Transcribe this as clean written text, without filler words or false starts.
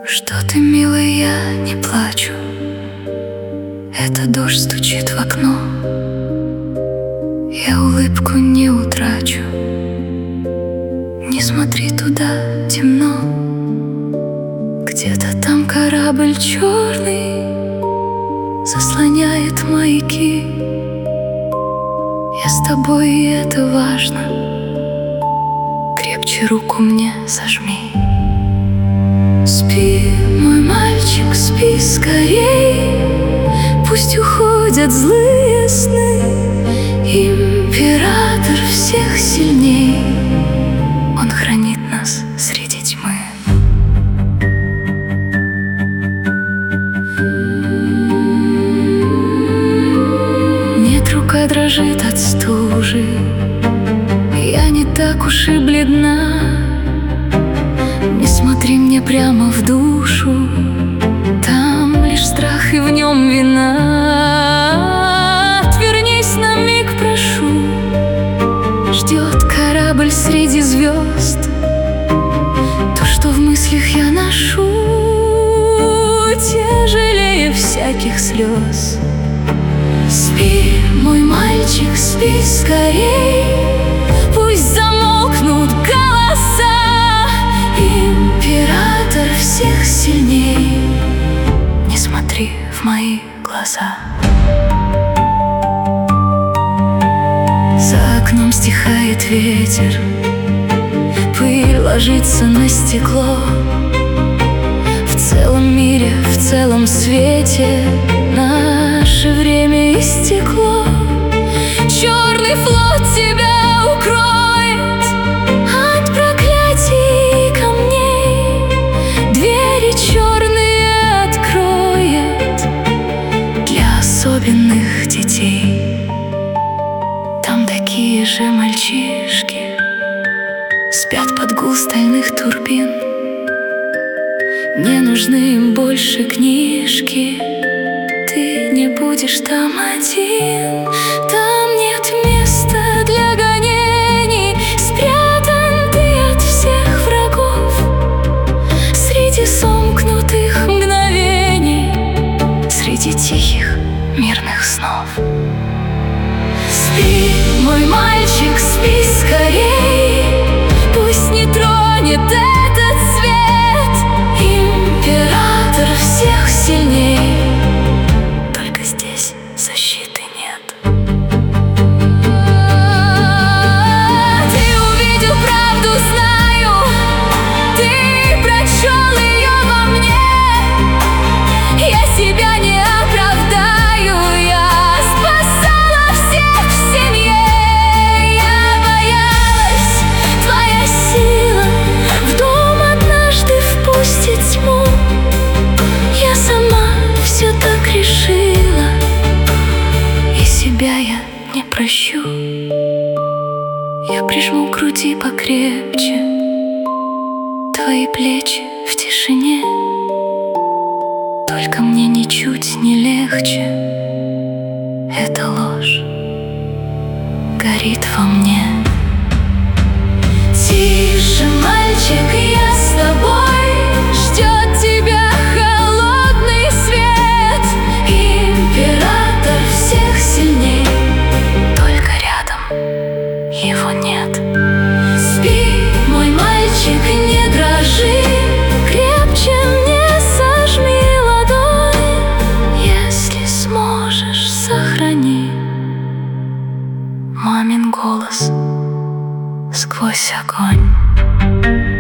Что ты, милый, я не плачу. Это дождь стучит в окно. Я улыбку не утрачу. Не смотри туда, темно. Где-то там корабль черный заслоняет маяки. Я с тобой, и это важно. Крепче руку мне сожми. Спи, мой мальчик, спи скорей. Пусть уходят злые сны. Император всех сильней. Он хранит нас среди тьмы. Нет, рука дрожит от стужи. Я не так уж и бледна. Не смотри мне прямо в душу. Там лишь страх, и в нем вина. Отвернись на миг, прошу. Ждет корабль среди звезд. То, что в мыслях я ношу, тяжелее всяких слез. Спи, мой мальчик, спи скорей. Пусть замолкнут голоса. Император всех сильней. Не смотри в мои глаза. За окном стихает ветер. Пыль ложится на стекло. В целом мире, в целом свете наше время истекло. Черный флот тебя укроет от проклятий и камней. Двери черные откроет для особенных детей. Там такие же мальчишки спят под гул стальных турбин. Не нужны им больше книжки. Ты не будешь там один. Там нет места для гонений. Спрятан ты от всех врагов среди сомкнутых мгновений, среди тихих мирных снов. Спи, мой мальчик, спи скорей. Пусть не тронет этот свет. Император всех сильней. Только здесь защиты нет. Ты увидел правду, знаю. Ты прочел ее во мне. Я себя не оправдаю. Я спасала всех в семье. Я боялась, твоя сила в дом однажды впустит тьму. Я сама все так решила, и себя я не прощу. Я прижму к груди покрепче твои плечи в тишине. Только мне ничуть не легче. Эта ложь горит во мне. Тише, мальчик, я с тобой. Ждет тебя холодный свет. Император всех сильней. Только рядом его нет. Спи, мой мальчик, не дрожи. Крепче мне сожми ладонь. Если сможешь, сохрани мамин голос сквозь огонь.